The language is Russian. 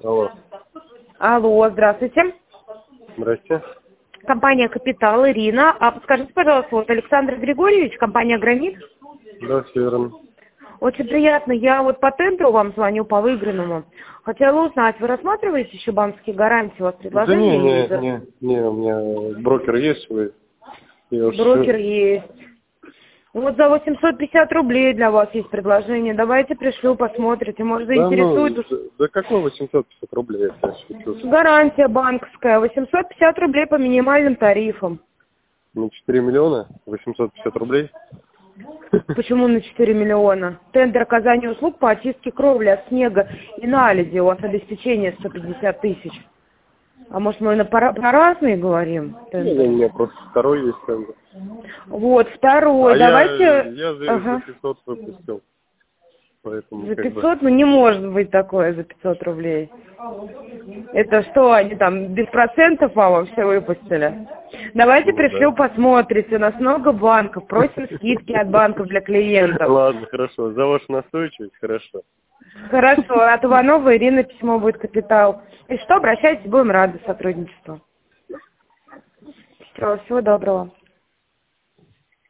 Алло. Алло, здравствуйте. Здрасте. Компания «Капитал», Ирина. А подскажите, пожалуйста, вот Александр Григорьевич, компания «Гранит». Да, все верно. Очень приятно. Я вот по тендеру вам звоню, по выигранному. Хотела узнать, вы рассматриваете еще банковские гарантии? У вас Да предложение есть? не, у меня брокер есть свой. Брокер есть. Вот за 850 рублей для вас есть предложение. Давайте пришлю, посмотрите. Может, Да, заинтересует. да какой 850 рублей, я шучу. Гарантия банковская. 850 рублей по минимальным тарифам. На 4 миллиона 850 рублей. Почему на 4 миллиона? Тендер оказания услуг по очистке кровли от снега и наледи. У вас обеспечение 150 тысяч. А может, мы про разные говорим? У меня просто второй есть тендер. Вот, второй. Давайте... Я за Ага. 500 выпустил. Поэтому За как бы... 500? Ну, не может быть такое за 500 рублей. Это что, они там без процентов вам все выпустили? Давайте Ну, пришлю, да. посмотрите. У нас много банков. Просим скидки от банков для клиентов. Ладно, хорошо. За вашу настойчивость, хорошо. Хорошо. От Иванова Ирины письмо будет «Капитал». И что, обращайтесь, будем рады сотрудничеству. Все, всего доброго.